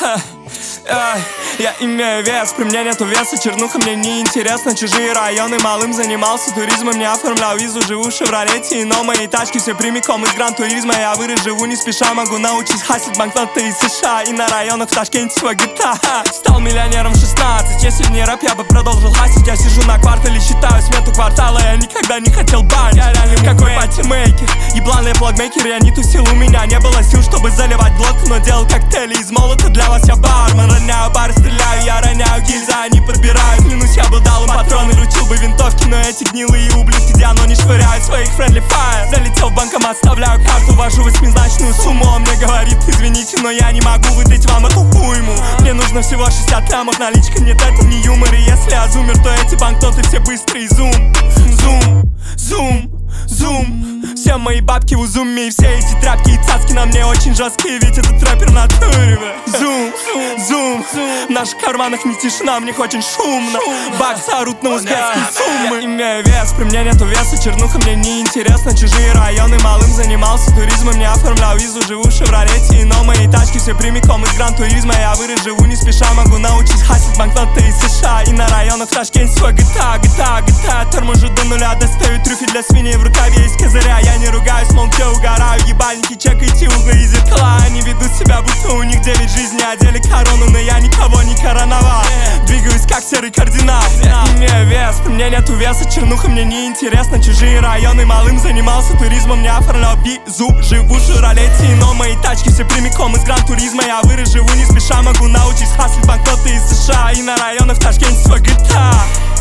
Я имею вес, при мне нету веса. Чернуха мне не интересно, чужие районы. Малым занимался туризмом, не оформлял визу. Живу в Шевролете, но мои тачки все прямиком из Гран-туризма. Я вырос, живу не спеша, могу научить хасить банкноты из США. И на районах в Ташкенте свой GTA. Стал миллионером в 16, если не рэп, я бы продолжил хасить. Я сижу на квартале, считаю смету квартала. Я никогда не хотел банк, я реально какой патимейкер. Ебланный блогмейкер, я не тусил, у меня не было сил, чтобы заливать глотку. Но делал коктейли из молота, для вас я бармен. Роняю бары, стреляю, я роняю гильзы, они подбирают. Клянусь, я был далым патроны, лучил бы винтовки. Но эти гнилые ублюдки диано не швыряют своих friendly fire. Залетел в банкомат, оставляю карту, ввожу 8-значную сумму. Он мне говорит, извините, но я не могу выдать вам эту уйму. Мне нужно всего 60 лямов, наличка, нет, это не юмор. И если я зумер, то эти банкноты все быстрые. Зум, зум, зум, зум. Все мои бабки в зуме, и все эти тряпки и цацки на мне очень жесткие, ведь этот рэпер на туре. Зум, зум, в наших карманах не тишина, в них очень шумно. Баксы орут на узбекские суммы. Я имею вес, при мне нету веса. Чернуха мне не интересно, чужие районы. Малым занимался туризмом, не оформлял визу. Живу в Шевролете, но мои тачки все прямиком из Гран-туризма. Я вырос, живу не спеша, могу научить хасить банкноты из США. И на районах в Ташкенте свой GTA. Торможу до нуля, достаю трюфель для свиней, в рукаве из козыря. Я не ругаюсь, молча угораю. Ебальники, чекайте углы и зеркала. Они ведут себя, будто у них 9 жизней. Одели корону, но я никого не короновал. Двигаюсь как серый кардинал. Я имею вес, при мне нету веса. Чернуха мне не интересно, чужие районы. Малым занимался туризмом, не оформлял визу. Живу в Шевролете, но мои тачки все прямиком из Гран-туризма. Я вырос, живу не спеша, могу научить хаслить банкноты из США. И на районах в Ташкенте свой GTA.